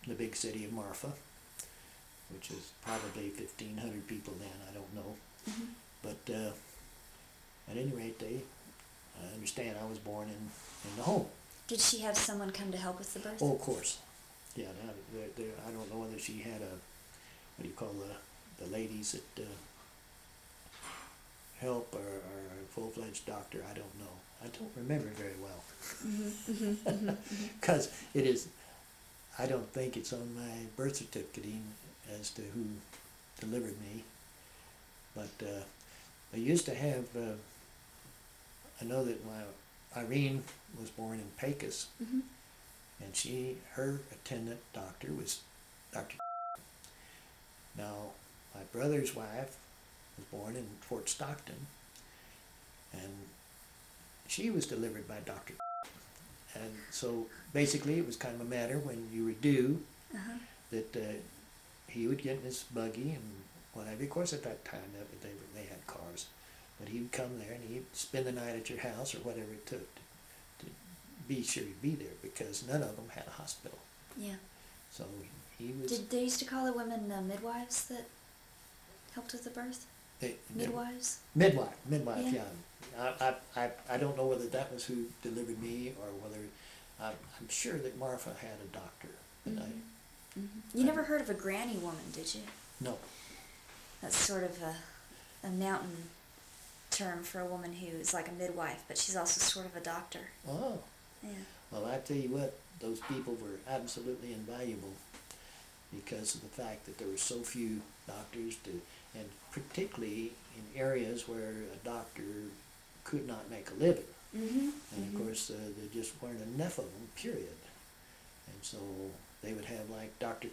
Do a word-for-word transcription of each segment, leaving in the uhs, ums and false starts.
the big city of Marfa, which is probably fifteen hundred people then, I don't know. Mm-hmm. But uh, at any rate, they, I understand I was born in, in the home. Did she have someone come to help with the birth? Oh, of course. Yeah, now, there, there, I don't know whether she had a, what do you call the, the ladies that uh, help or, or a full-fledged doctor, I don't know. I don't remember very well. Mm-hmm, mm-hmm, mm-hmm. Because it is, I don't think it's on my birth certificate as to who delivered me. But uh, I used to have, uh, I know that my Irene was born in Pecos, Mm-hmm. and she, her attendant doctor was Doctor Now, my brother's wife was born in Fort Stockton, and she was delivered by Doctor And so basically it was kind of a matter when you were due Uh-huh. that uh, he would get in his buggy and whatever. Of course, at that time that they they had cars, but he would come there and he'd spend the night at your house or whatever it took to, to be sure he'd be there, because none of them had a hospital. Yeah. So he was. Did they used to call the women uh, midwives that helped with the birth? They, Midwives? Midwife, midwife, Yeah. yeah. I, I, I, I don't know whether that was who delivered me or whether, I, I'm sure that Marfa had a doctor. But Mm-hmm. Mm-hmm. You I, never heard of a granny woman, did you? No. That's sort of a, a mountain term for a woman who is like a midwife, but she's also sort of a doctor. Oh. Yeah. Well, I tell you what, those people were absolutely invaluable because of the fact that there were so few doctors to, and particularly in areas where a doctor could not make a living. Mm-hmm. And mm-hmm. of course, uh, there just weren't enough of them, period. And so they would have like Doctor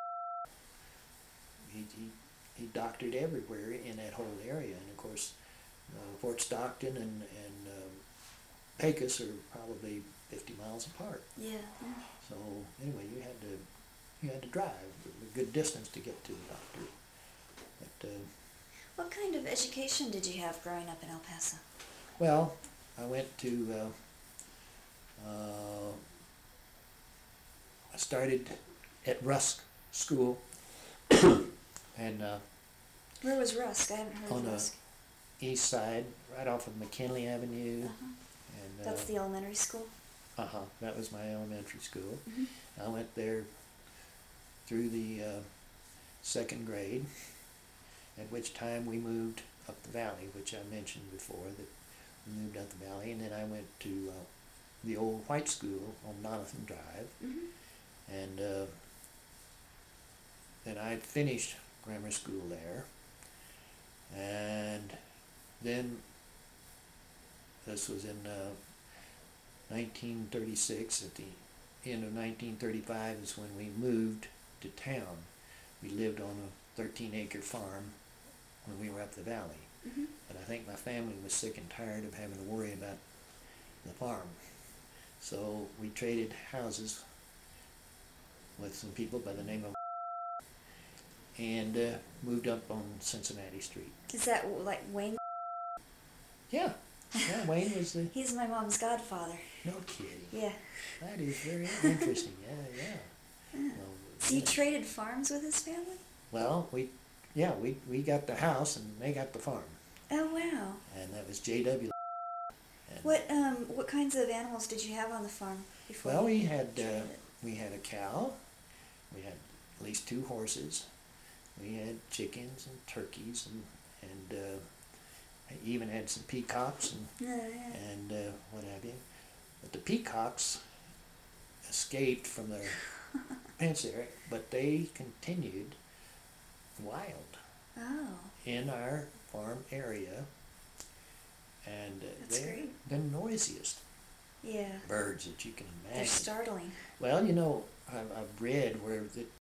he, he, he doctored everywhere in that whole area. And of course, uh, Fort Stockton and, and um, Pecos are probably fifty miles apart. Yeah. yeah. So anyway, you had to you had to drive a good distance to get to the doctor. But uh, What kind of education did you have growing up in El Paso? well, I went to uh, uh, I started at Rusk School, and uh, Where was Rusk? I haven't heard on of the Rusk. east side, right off of McKinley Avenue. Uh-huh. And That's uh, the elementary school? uh-huh, that was my elementary school. Mm-hmm. I went there through the uh, second grade, at which time we moved up the valley, which I mentioned before, that we moved up the valley, and then I went to uh, the old white school on Donathan Drive, Mm-hmm. and uh, then I finished grammar school there, and then this was in uh, nineteen thirty-six. At the end of nineteen thirty-five is when we moved to town. We lived on a thirteen acre farm when we were up the valley. Mm-hmm. But I think my family was sick and tired of having to worry about the farm. So we traded houses with some people by the name of and uh, moved up on Cincinnati Street. Is that like Wayne? Yeah, yeah, Wayne was the... He's my mom's godfather. No kidding. Yeah. That is very interesting, yeah, yeah. yeah. Well, So you yeah. traded farms with his family? Well, we, yeah, we, we got the house and they got the farm. Oh, wow. And that was J W And, What um what kinds of animals did you have on the farm before? well, you we had, uh, traded it? we had a cow, we had at least two horses, we had chickens and turkeys, and, and uh, I even had some peacocks and, Yeah, yeah. and uh, what have you. But the peacocks escaped from their pens there, but they continued wild Oh, in our farm area, and uh, That's they're great. the noisiest yeah. birds that you can They're imagine. startling. Well, you know, I've, I've read where the